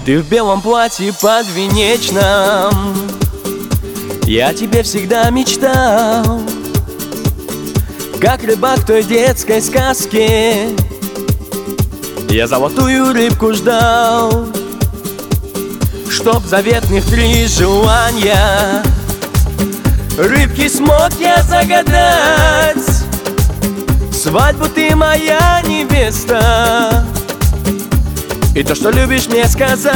Ты в белом платье подвенечном, я тебе всегда мечтал, как рыбак в той детской сказке. Я золотую рыбку ждал, чтоб заветных 3 желания рыбки смог я загадать. Свадьбу ты моя невеста, и то, что любишь мне сказать.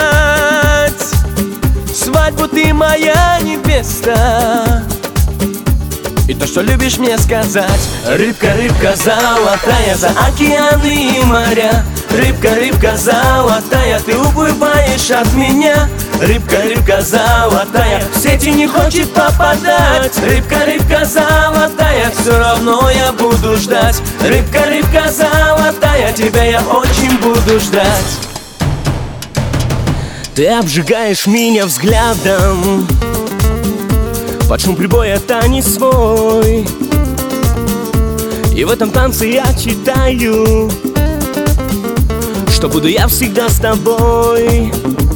Свадьбу ты моя невеста, и то, что любишь мне сказать. Рыбка, рыбка золотая, за океаны и моря. Рыбка, рыбка золотая, ты уплываешь от меня. Рыбка, рыбка золотая, в сети не хочет попадать. Рыбка, рыбка золотая, все равно я буду ждать. Рыбка, рыбка золотая, тебя я очень буду ждать. Ты обжигаешь меня взглядом, под шум прибоя танец свой. И в этом танце я читаю, что буду я всегда с тобой.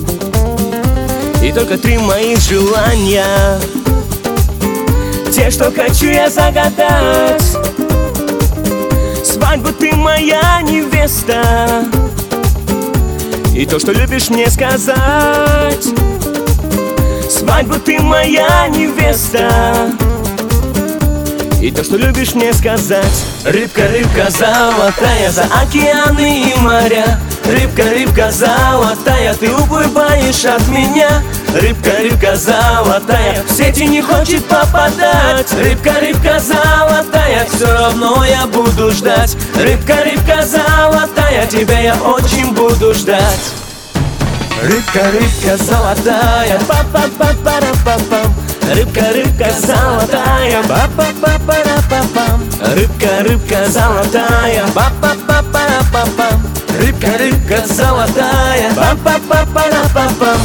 И только 3 моих желания, те, что хочу я загадать. Свадьбу ты моя невеста, и то, что любишь мне сказать. Свадьбу ты моя невеста, и то, что любишь мне сказать. Рыбка, рыбка золотая, за океаны и моря. Рыбка, рыбка золотая, ты уплываешь от меня. Рыбка, рыбка золотая, в сети не хочет попадать. Рыбка, рыбка золотая, все равно я буду ждать. Рыбка, рыбка золотая, тебя я очень буду ждать. Рыбка, рыбка золотая, па-па-па-пара-па-пам. Рыбка, рыбка золотая, па-па-па-пара-па-пам. Рыбка, рыбка золотая, па-па-па-пара-па-пам. Рыбка, рыбка золотая, па-па-па-пара-па-пам.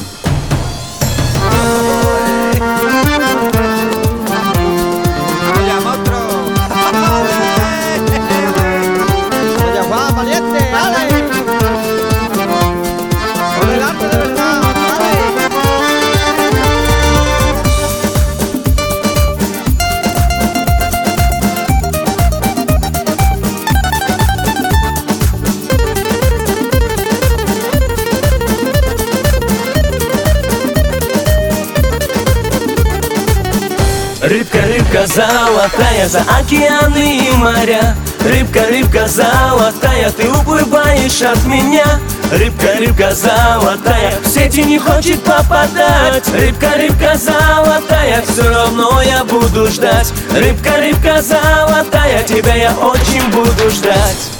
Рыбка, рыбка золотая, за океаны и моря. Рыбка, рыбка золотая, ты уплываешь от меня. Рыбка, рыбка золотая, в сети не хочет попадать. Рыбка, рыбка золотая, все равно я буду ждать. Рыбка, рыбка золотая, тебя я очень буду ждать.